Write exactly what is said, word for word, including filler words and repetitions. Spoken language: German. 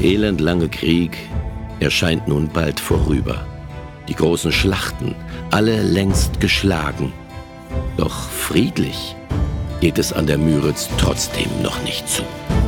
elendlange Krieg erscheint nun bald vorüber. Die großen Schlachten, alle längst geschlagen. Doch friedlich geht es an der Müritz trotzdem noch nicht zu.